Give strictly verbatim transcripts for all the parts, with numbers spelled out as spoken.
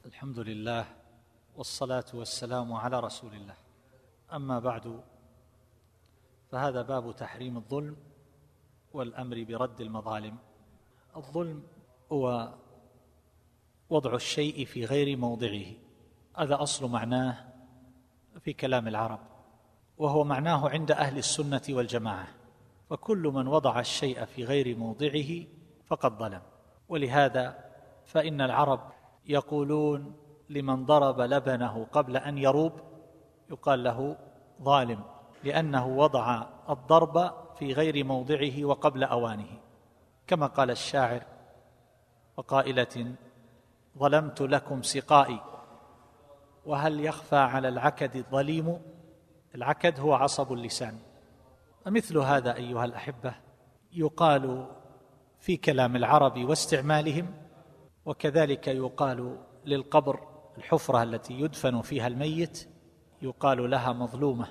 الحمد لله والصلاة والسلام على رسول الله. أما بعد، فهذا باب تحريم الظلم والأمر برد المظالم. الظلم هو وضع الشيء في غير موضعه، هذا أصل معناه في كلام العرب، وهو معناه عند أهل السنة والجماعة، وكل من وضع الشيء في غير موضعه فقد ظلم. ولهذا فإن العرب يقولون لمن ضرب لبنه قبل أن يروب يقال له ظالم، لأنه وضع الضرب في غير موضعه وقبل أوانه، كما قال الشاعر وقائلة: ظلمت لكم سقائي وهل يخفى على العكد الظليم. العكد هو عصب اللسان. ومثل هذا أيها الأحبة يقال في كلام العرب واستعمالهم، وكذلك يقال للقبر، الحفرة التي يدفن فيها الميت يقال لها مظلومة.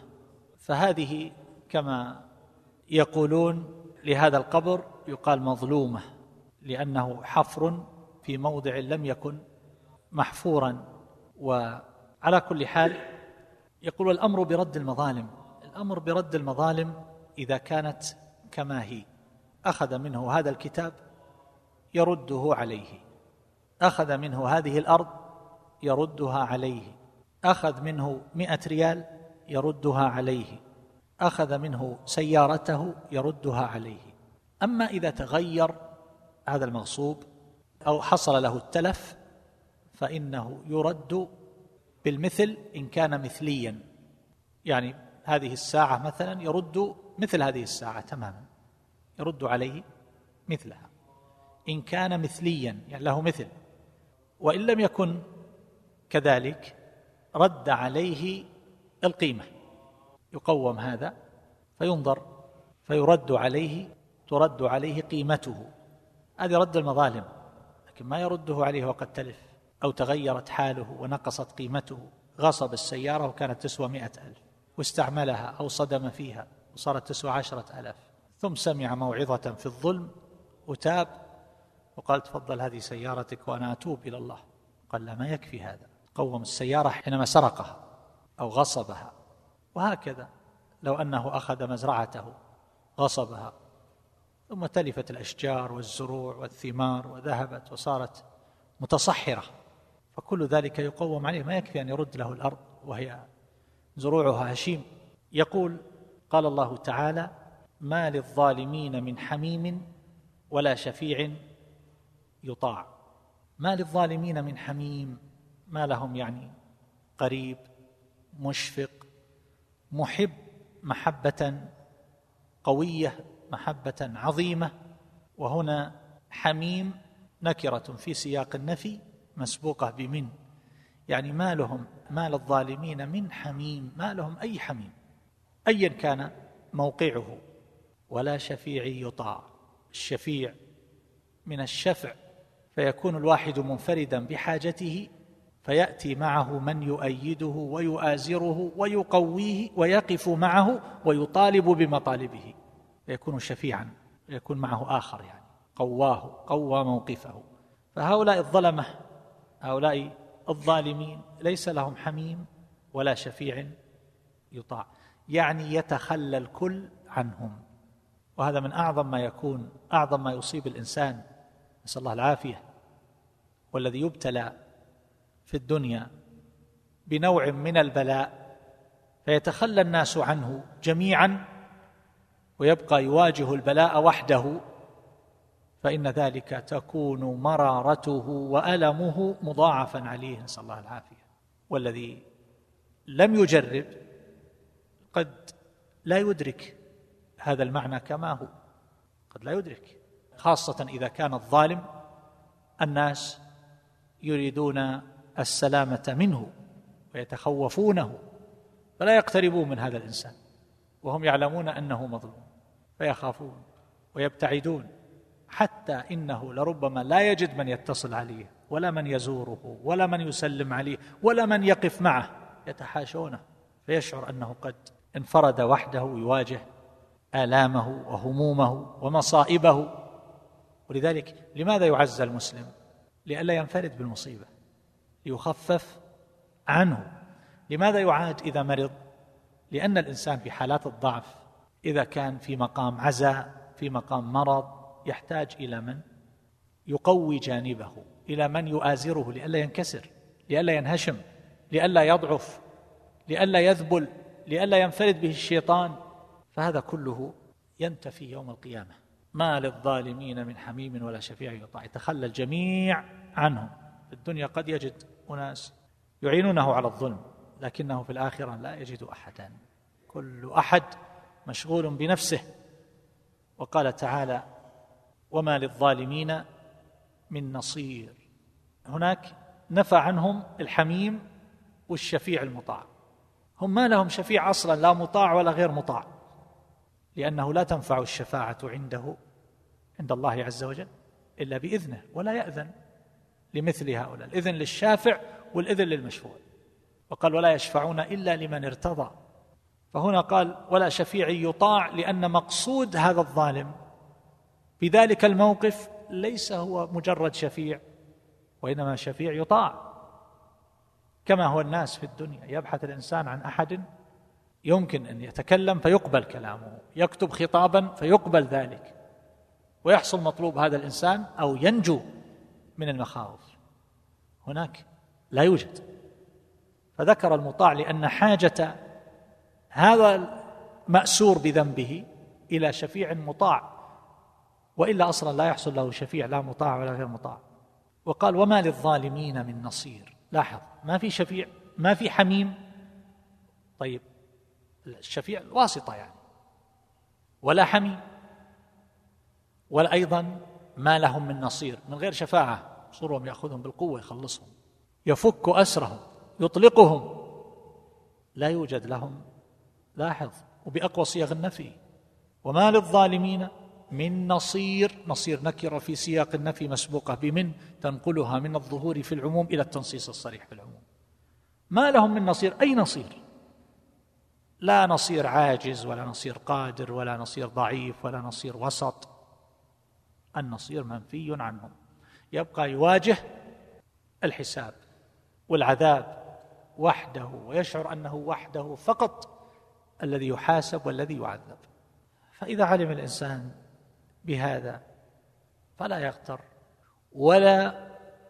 فهذه كما يقولون لهذا القبر يقال مظلومة، لأنه حفر في موضع لم يكن محفورا. وعلى كل حال يقول الأمر برد المظالم. الأمر برد المظالم إذا كانت كما هي، أخذ منه هذا الكتاب يرده عليه، أخذ منه هذه الأرض يردها عليه، أخذ منه مئة ريال يردها عليه، أخذ منه سيارته يردها عليه. أما إذا تغير هذا المغصوب أو حصل له التلف فإنه يرد بالمثل إن كان مثليا، يعني هذه الساعة مثلا يرد مثل هذه الساعة تماما، يرد عليه مثلها إن كان مثليا، يعني له مثل. وإن لم يكن كذلك رد عليه القيمة، يقوم هذا فينظر فيرد عليه، ترد عليه قيمته. هذه رد المظالم. لكن ما يرده عليه وقد تلف أو تغيرت حاله ونقصت قيمته. غصب السيارة وكانت تسوى مئة ألف واستعملها أو صدم فيها وصارت تسوى عشرة ألاف، ثم سمع موعظة في الظلم وتاب وقال: تفضل هذه سيارتك وأنا أتوب إلى الله. قال: لا، ما يكفي هذا، قوم السيارة حينما سرقها أو غصبها. وهكذا لو أنه أخذ مزرعته غصبها ثم تلفت الأشجار والزروع والثمار وذهبت وصارت متصحرة، فكل ذلك يقوم عليه، ما يكفي أن يرد له الأرض وهي زروعها هشيم. يقول: قال الله تعالى: ما للظالمين من حميم ولا شفيع يطاع. ما للظالمين من حميم، ما لهم يعني قريب مشفق محب محبة قوية، محبة عظيمة. وهنا حميم نكرة في سياق النفي مسبوقة بمن، يعني ما لهم، ما للظالمين من حميم، ما لهم أي حميم أيا كان موقعه، ولا شفيع يطاع. الشفيع من الشفع، فيكون الواحد منفردا بحاجته فيأتي معه من يؤيده ويؤازره ويقويه ويقف معه ويطالب بمطالبه، فيكون شفيعا، يكون معه آخر يعني قواه، قوى موقفه. فهؤلاء الظلمة، هؤلاء الظالمين ليس لهم حميم ولا شفيع يطاع، يعني يتخلى الكل عنهم. وهذا من أعظم ما يكون، أعظم ما يصيب الإنسان، نسأل الله العافية. والذي يبتلى في الدنيا بنوع من البلاء فيتخلى الناس عنه جميعا ويبقى يواجه البلاء وحده، فإن ذلك تكون مرارته وألمه مضاعفا عليه، نسأل الله العافية. والذي لم يجرب قد لا يدرك هذا المعنى كما هو، قد لا يدرك، خاصة إذا كان الظالم الناس يريدون السلامة منه ويتخوفونه، فلا يقتربون من هذا الإنسان وهم يعلمون أنه مظلوم، فيخافون ويبتعدون، حتى إنه لربما لا يجد من يتصل عليه ولا من يزوره ولا من يسلم عليه ولا من يقف معه، يتحاشونه، فيشعر أنه قد انفرد وحده يواجه آلامه وهمومه ومصائبه. ولذلك لماذا يعزى المسلم؟ لئلا ينفرد بالمصيبة، ليخفف عنه. لماذا يعاد إذا مرض؟ لأن الإنسان في حالات الضعف إذا كان في مقام عزاء، في مقام مرض، يحتاج إلى من يقوي جانبه، إلى من يؤازره لئلا ينكسر، لئلا ينهشم، لئلا يضعف، لئلا يذبل، لئلا ينفرد به الشيطان. فهذا كله ينتفي يوم القيامة. ما للظالمين من حميم ولا شفيع يطاع، يتخلى الجميع عنهم. في الدنيا قد يجد أناس يعينونه على الظلم، لكنه في الآخرة لا يجد أحدا، كل أحد مشغول بنفسه. وقال تعالى: وما للظالمين من نصير. هناك نفى عنهم الحميم والشفيع المطاع، هم ما لهم شفيع أصلا، لا مطاع ولا غير مطاع، لأنه لا تنفع الشفاعة عنده عند الله عز وجل إلا بإذنه، ولا يأذن لمثل هؤلاء، الإذن للشافع والإذن للمشفوع. وقال: ولا يشفعون إلا لمن ارتضى. فهنا قال: ولا شفيع يطاع، لأن مقصود هذا الظالم بذلك الموقف ليس هو مجرد شفيع، وإنما شفيع يطاع، كما هو الناس في الدنيا. يبحث الإنسان عن أحد يمكن أن يتكلم فيقبل كلامه، يكتب خطابا فيقبل ذلك، ويحصل مطلوب هذا الإنسان أو ينجو من المخاوف. هناك لا يوجد. فذكر المطاع لأن حاجة هذا المأسور بذنبه إلى شفيع مطاع، وإلا أصلا لا يحصل له شفيع، لا مطاع ولا غير مطاع. وقال: وما للظالمين من نصير. لاحظ، ما في شفيع، ما في حميم. طيب الشفيع الواسطة يعني، ولا حميم، ولا أيضا ما لهم من نصير، من غير شفاعة. صورهم يأخذهم بالقوة، يخلصهم، يفك أسرهم، يطلقهم، لا يوجد لهم. لاحظ، وبأقوى صيغ النفي: وما للظالمين من نصير. نصير نكرة في سياق النفي مسبوقة بمن تنقلها من الظهور في العموم إلى التنصيص الصريح في العموم. ما لهم من نصير، أي نصير؟ لا نصير عاجز، ولا نصير قادر، ولا نصير ضعيف، ولا نصير وسط. النصير منفي عنهم، يبقى يواجه الحساب والعذاب وحده، ويشعر أنه وحده فقط الذي يحاسب والذي يعذب. فإذا علم الإنسان بهذا فلا يغتر، ولا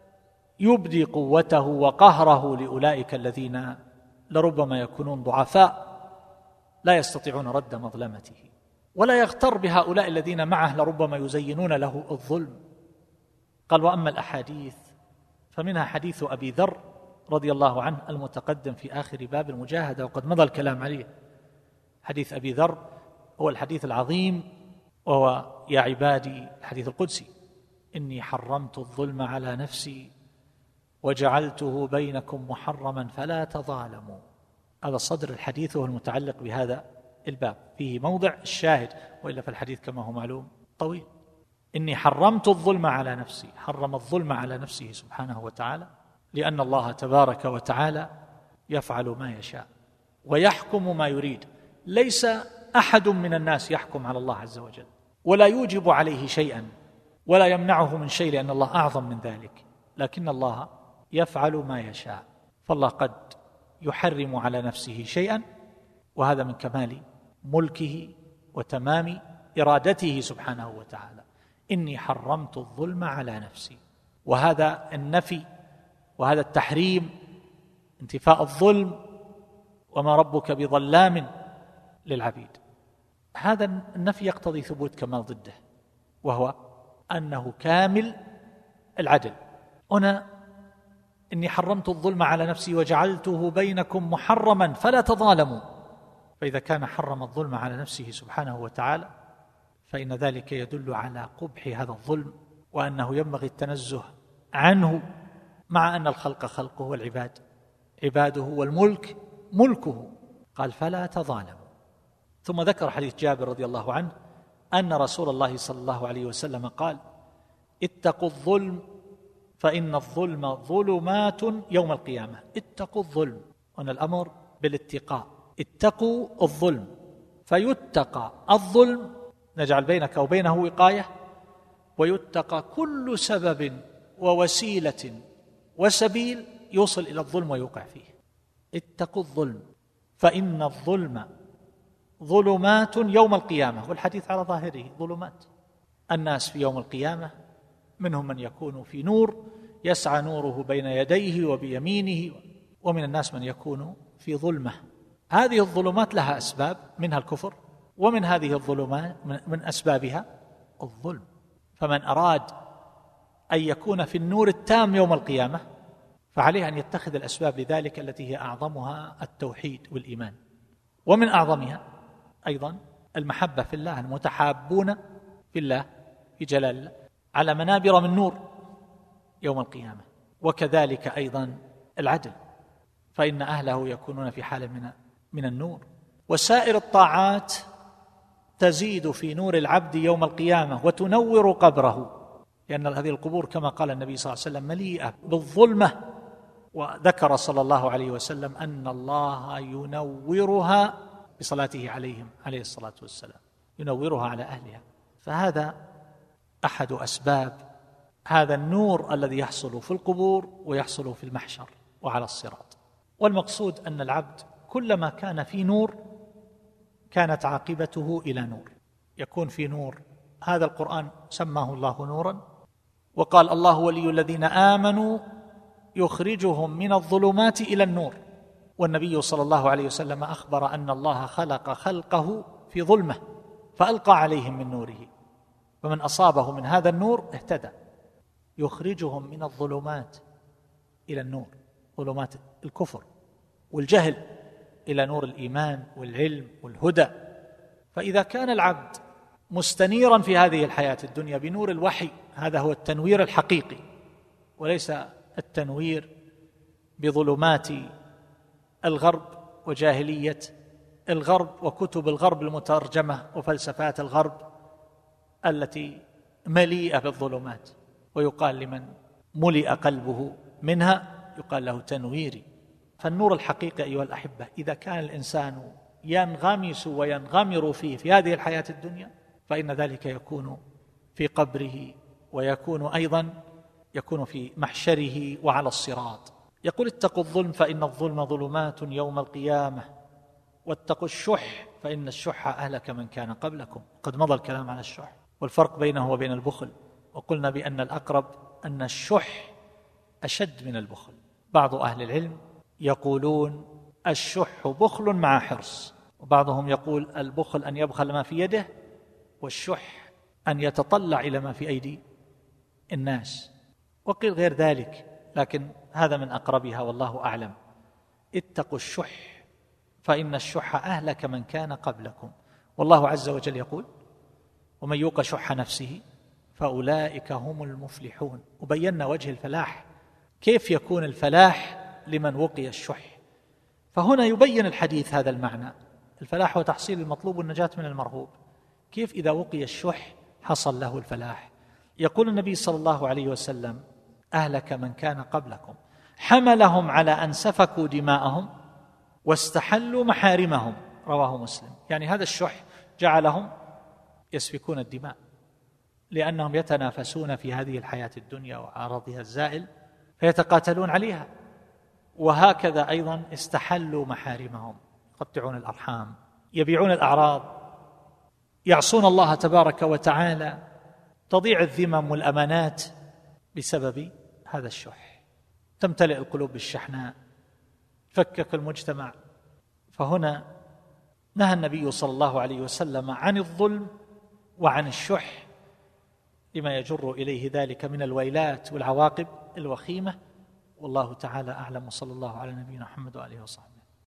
يبدي قوته وقهره لأولئك الذين لربما يكونون ضعفاء لا يستطيعون رد مظلمته، ولا يغتر بهؤلاء الذين معه لربما يزينون له الظلم. قال: وأما الأحاديث فمنها حديث أبي ذر رضي الله عنه المتقدم في آخر باب المجاهدة، وقد مضى الكلام عليه. حديث أبي ذر هو الحديث العظيم، وهو: يا عبادي، الحديث القدسي، إني حرمت الظلم على نفسي وجعلته بينكم محرما فلا تظالموا. هذا صدر الحديث وهو المتعلق بهذا الباب، فيه موضع الشاهد، وإلا فالحديث كما هو معلوم طويل. إني حرمت الظلم على نفسي، حرم الظلم على نفسه سبحانه وتعالى، لأن الله تبارك وتعالى يفعل ما يشاء ويحكم ما يريد. ليس أحد من الناس يحكم على الله عز وجل، ولا يوجب عليه شيئا، ولا يمنعه من شيء، لأن الله أعظم من ذلك، لكن الله يفعل ما يشاء. فالله قد يحرم على نفسه شيئا، وهذا من كمال ملكه وتمام إرادته سبحانه وتعالى. إني حرمت الظلم على نفسي، وهذا النفي وهذا التحريم انتفاء الظلم، وما ربك بظلام للعبيد. هذا النفي يقتضي ثبوت كمال ضده، وهو أنه كامل العدل. هنا: إني حرمت الظلم على نفسي وجعلته بينكم محرما فلا تظالموا. فإذا كان حرم الظلم على نفسه سبحانه وتعالى فإن ذلك يدل على قبح هذا الظلم، وأنه ينبغي التنزه عنه، مع أن الخلق خلقه والعباد عباده والملك ملكه. قال: فلا تظالموا. ثم ذكر حديث جابر رضي الله عنه أن رسول الله صلى الله عليه وسلم قال: اتقوا الظلم فإن الظلم ظلمات يوم القيامة. اتقوا الظلم، وأن الأمر بالاتقاء. اتقوا الظلم، فيتقى الظلم، نجعل بينك وبينه وقاية، ويتقى كل سبب ووسيلة وسبيل يوصل إلى الظلم ويوقع فيه. اتقوا الظلم فإن الظلم ظلمات يوم القيامة، والحديث على ظاهره ظلمات. الناس في يوم القيامة منهم من يكون في نور يسعى نوره بين يديه وبيمينه، ومن الناس من يكون في ظلمة. هذه الظلمات لها أسباب، منها الكفر، ومن هذه الظلمات من أسبابها الظلم. فمن أراد أن يكون في النور التام يوم القيامة فعليه أن يتخذ الأسباب لذلك التي هي أعظمها التوحيد والإيمان، ومن أعظمها أيضا المحبة في الله، المتحابون في الله في جلال الله على منابر من نور يوم القيامة. وكذلك أيضا العدل، فإن أهله يكونون في حال من من النور. وسائر الطاعات تزيد في نور العبد يوم القيامة وتنور قبره، لأن هذه القبور كما قال النبي صلى الله عليه وسلم مليئة بالظلمة. وذكر صلى الله عليه وسلم أن الله ينورها بصلاته عليهم عليه الصلاة والسلام، ينورها على أهلها. فهذا أحد أسباب هذا النور الذي يحصل في القبور ويحصل في المحشر وعلى الصراط. والمقصود أن العبد كلما كان في نور كانت عاقبته إلى نور، يكون في نور. هذا القرآن سماه الله نورا، وقال الله ولي الذين آمنوا يخرجهم من الظلمات إلى النور. والنبي صلى الله عليه وسلم أخبر أن الله خلق خلقه في ظلمة فألقى عليهم من نوره، فمن أصابه من هذا النور اهتدى. يخرجهم من الظلمات إلى النور، ظلمات الكفر والجهل، إلى نور الإيمان والعلم والهدى. فإذا كان العبد مستنيرا في هذه الحياة الدنيا بنور الوحي، هذا هو التنوير الحقيقي، وليس التنوير بظلمات الغرب وجاهلية الغرب وكتب الغرب المترجمة وفلسفات الغرب التي مليئة بالظلمات. ويقال لمن ملئ قلبه منها يقال له تنويري. فالنور الحقيقي أيها الأحبة إذا كان الإنسان ينغمس وينغمر فيه في هذه الحياة الدنيا فإن ذلك يكون في قبره، ويكون أيضا يكون في محشره وعلى الصراط. يقول اتقوا الظلم فإن الظلم ظلمات يوم القيامة، واتقوا الشح فإن الشح أهلك من كان قبلكم. قد مضى الكلام على الشح والفرق بينه وبين البخل، وقلنا بأن الأقرب أن الشح أشد من البخل. بعض أهل العلم يقولون الشح بخل مع حرص، وبعضهم يقول البخل أن يبخل ما في يده، والشح أن يتطلع إلى ما في أيدي الناس، وقيل غير ذلك، لكن هذا من أقربها والله أعلم. اتقوا الشح فإن الشح أهلك من كان قبلكم. والله عز وجل يقول ومن يوق شح نفسه فأولئك هم المفلحون. وبينا وجه الفلاح، كيف يكون الفلاح لمن وقي الشح. فهنا يبين الحديث هذا المعنى، الفلاح هو تحصيل المطلوب والنجاة من المرهوب. كيف إذا وقي الشح حصل له الفلاح؟ يقول النبي صلى الله عليه وسلم أهلك من كان قبلكم حملهم على أن سفكوا دماءهم واستحلوا محارمهم، رواه مسلم. يعني هذا الشح جعلهم يسفكون الدماء لأنهم يتنافسون في هذه الحياة الدنيا وعرضها الزائل فيتقاتلون عليها، وهكذا أيضا استحلوا محارمهم، يقطعون الأرحام، يبيعون الأعراض، يعصون الله تبارك وتعالى، تضيع الذمم والأمانات بسبب هذا الشح. تمتلئ القلوب بالشحناء، فكك المجتمع. فهنا نهى النبي صلى الله عليه وسلم عن الظلم وعن الشح لما يجر إليه ذلك من الويلات والعواقب الوخيمة. والله تعالى أعلم، وصلى الله على نبينا محمد وآله وصحبه.